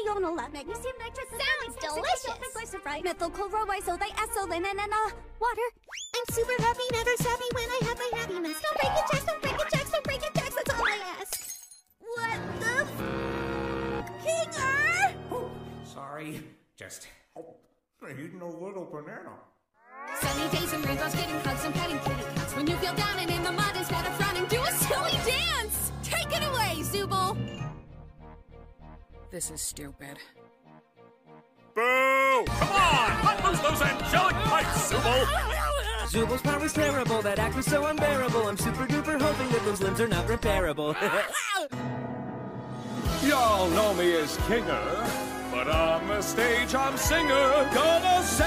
glyconol, magnesium nitrate. Sounds delicious. Methyl chloroisodate, ethylene, and water. I'm super happy, never savvy when I have my happiness. Don't break it, Jax, don't break it, Jax, don't break it, Jax, that's all I ask. What the Kinger? Oh, sorry. Just eating a little banana. Sunny days and rainbows, getting hugs and petting kitty cats. When you feel down and in the mud, instead of frowning, do a silly dance! Take it away, Zooble! This is stupid. Boo! Come on! Let loose those angelic pipes, Zooble! Zooble's power's terrible, that act was so unbearable. I'm super duper hoping that those limbs are not repairable. Y'all know me as Kinger, but on the stage I'm Singer. Gonna